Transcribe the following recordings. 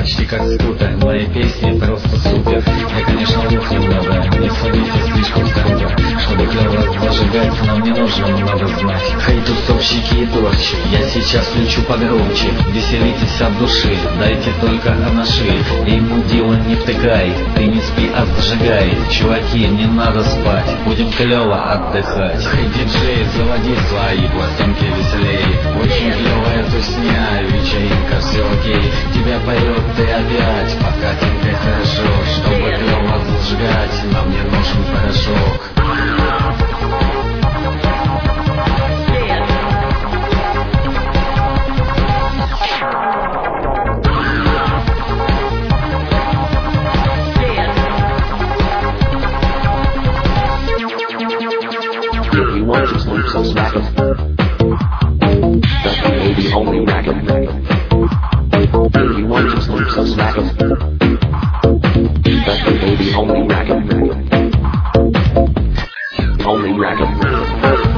почти как скутер. Мои песни просто супер. Я, конечно, лох немного, не судите слишком строго. Чтобы клево зажигать, нам не нужно много знать. Хей, тусовщики и торчи, я сейчас включу погромче. Веселитесь от души, дайте только анаши. И мудила не втыкай, ты не спи, а зажигай. Чуваки, не надо спать, будем клево отдыхать. Хей, диджей, заводи свои пластинки веселей. Очень клевая тусня, вечеринка, все окей. Тебя поет ты опять, покатим ты хорошо. Чтобы клево зажигать, нам не нужен порошок. If you want to sleep, so smack it. That's the baby only racket. If you want to sleep, so smack it. That's the baby only racket. Only racket.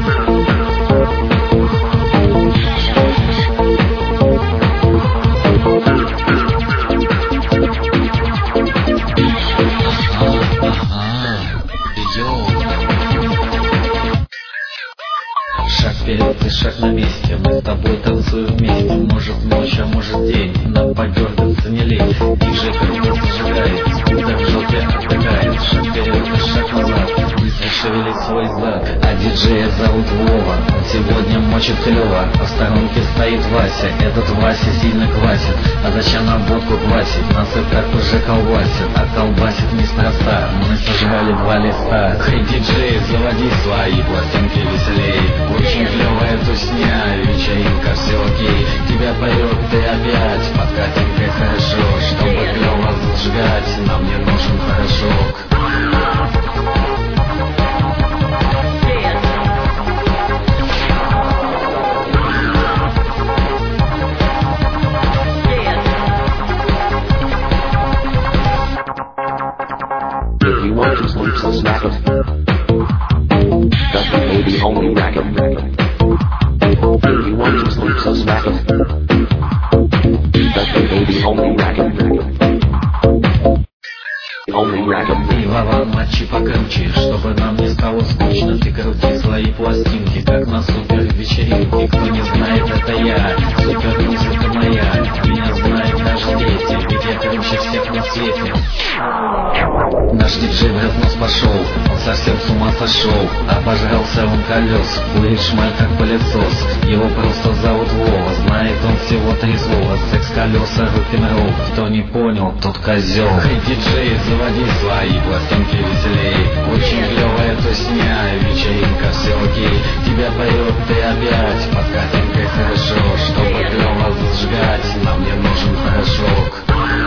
Шаг вперед и шаг на месте, мы с тобой танцуем вместе. Может ночь, а может день, нам подергаться не лень. Диджей круто зажигает, скутер в жопе отдыхает. Шаг вперед и шаг назад, быстро шевелит свой зад. А диджея зовут Вова, он сегодня мочит клево. А в сторонке стоит Вася, этот Вася сильно квасит. А зачем нам водку квасить, нас и так уже колбасит. А колбасит неспроста, мы сожрали 2 листа. Хей, диджей, заводи свои пластинки веселей. Очень клевая тусня, вечеринка, все окей. Тебя поет ты опять, подкатим ты хорошо. Чтобы клево зажигать, нам не нужен порошок. If you want to sleep, so smack it. That's the baby only racket. If you want to sleep, so smack it. That's the baby only racket. Only racket. И Вова, мочи покруче, чтобы нам не стало скучно. Ты крути свои пластинки, как на супер вечеринке. Кто не знает, это я, супер музыка моя. Меня знают даже дети, ведь я круче всех на свете. Наш диджей в разнос пошел, он совсем с ума сошел. Обожрался он колес, курит шмаль как пылесос. Его просто зовут Вова, знает он всего 3 слова. Секс, колеса, рок-н-ролл, кто не понял, тот козел. Хей, диджей, заводи свои пластинки веселей. Очень клевая тусня, вечеринка, все окей. Тебя поет ты опять, подкатим ты хорошо. Чтобы клево зажигать, нам не нужен порошок.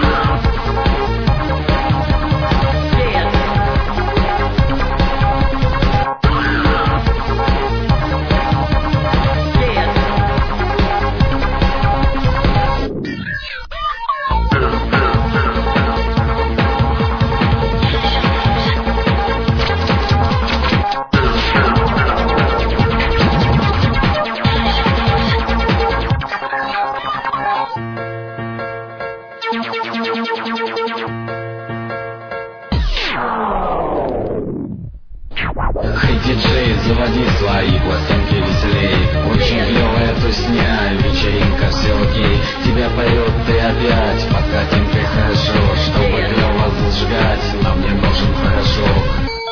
Хей, диджей, заводи свои пластинки веселей. Очень клевая тусня, вечеринка, все окей. Тебя поет ты опять, подкатим ты хорошо. Чтобы клево зажигать, нам не нужен порошок.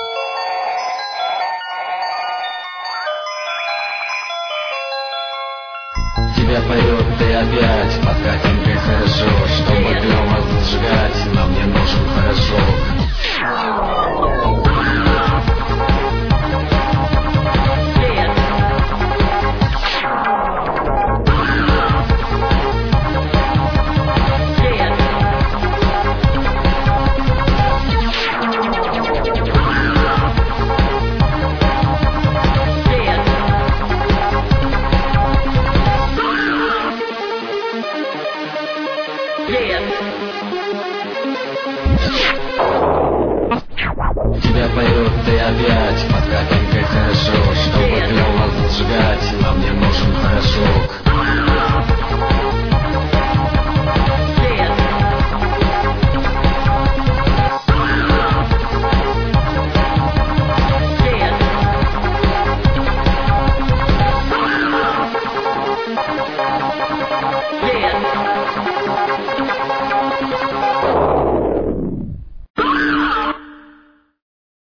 Тебя поет ты опять, подкатим ты хорошо. Чтобы клево зажигать, нам не нужен порошок. Тебя поет ты опять, подкатим ты хорошо. Чтобы клево зажигать, нам не нужен порошок.